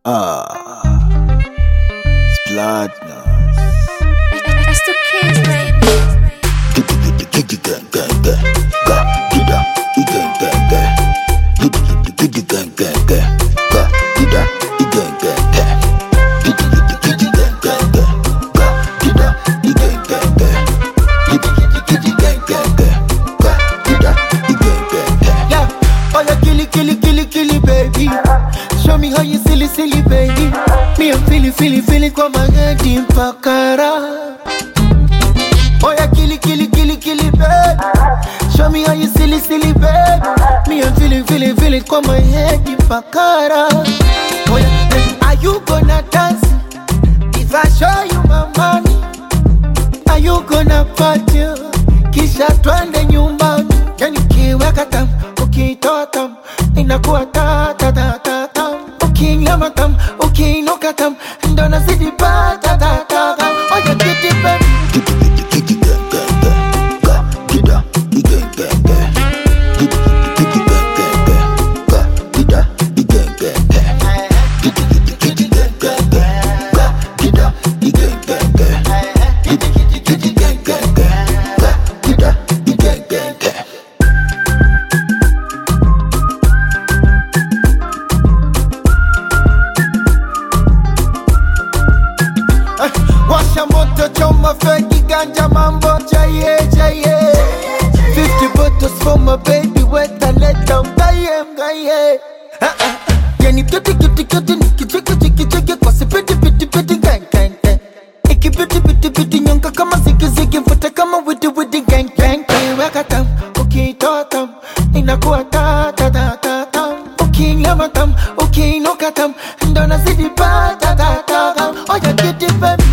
Splatness. It's the kids, baby. Yeah, oh yeah, killy, baby. Show me how you silly, baby. Me I'm feeling kwa magadi mpakara. Oh yeah, killy, baby. Show me how you silly, baby. Me I'm feeling kwa magadi mpakara. Oh yeah, are you gonna dance? If I show you my money, are you gonna party? Kisha twende nyumbani. Yani ukiweka tam, ukitoa tam, inakuwa ta ukinyama tam, ukiinuka tam, ndo nazidi pa ta oh yeah, kitty baby. Washa moto choma feki ganja mambo chaye 50 bottles for my baby wet and let down gaye yani kitty nikicheki kwa sipiti gang ikipiti nyonga kama ziki mfuta kama widi gang weka tam ukitoa tam inakuwa ta ukinyama tam ukiinuka tam ndo nazidi pa ta oh yeah, kitty baby.